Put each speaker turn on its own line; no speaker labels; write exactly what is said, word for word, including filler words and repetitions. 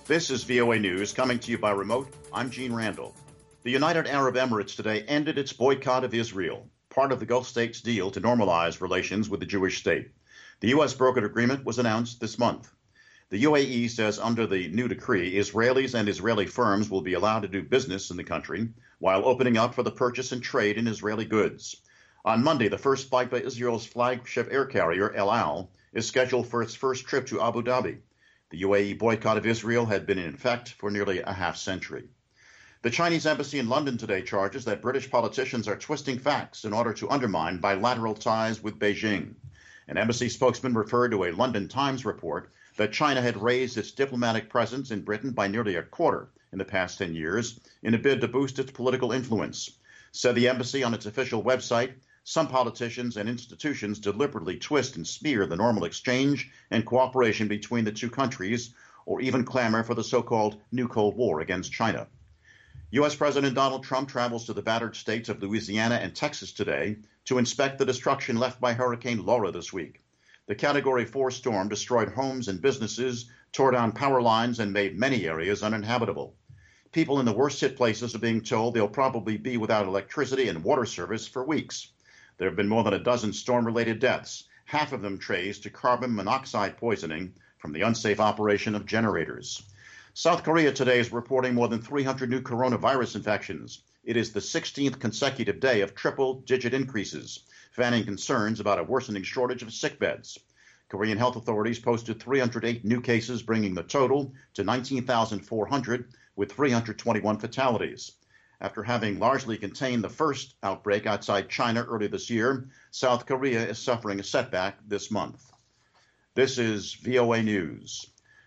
This is V O A News coming to you by remote. I'm Gene Randall. The United Arab Emirates today ended its boycott of Israel, part of the Gulf states' deal to normalize relations with the Jewish state. The U S brokered agreement was announced this month. The U A E says under the new decree, Israelis and Israeli firms will be allowed to do business in the country while opening up for the purchase and trade in Israeli goods. On Monday, the first flight by Israel's flagship air carrier, El Al, is scheduled for its first trip to Abu Dhabi. The U A E boycott of Israel had been in effect for nearly a half century. The Chinese embassy in London today charges that British politicians are twisting facts in order to undermine bilateral ties with Beijing. An embassy spokesman referred to a London Times report that China had raised its diplomatic presence in Britain by nearly a quarter in the past ten years in a bid to boost its political influence. Said the embassy on its official website, some politicians and institutions deliberately twist and smear the normal exchange and cooperation between the two countries, or even clamor for the so-called New Cold War against China. U S President Donald Trump travels to the battered states of Louisiana and Texas today to inspect the destruction left by Hurricane Laura this week. The Category four storm destroyed homes and businesses, tore down power lines, and made many areas uninhabitable. People in the worst-hit places are being told they'll probably be without electricity and water service for weeks. There have been more than a dozen storm-related deaths, half of them traced to carbon monoxide poisoning from the unsafe operation of generators. South Korea today is reporting more than three hundred new coronavirus infections. It is the sixteenth consecutive day of triple-digit increases, fanning concerns about a worsening shortage of sick beds. Korean health authorities posted three hundred eight new cases, bringing the total to nineteen thousand four hundred, with three hundred twenty-one fatalities. After having largely contained the first outbreak outside China early this year, South Korea is suffering a setback this month. This is V O A News.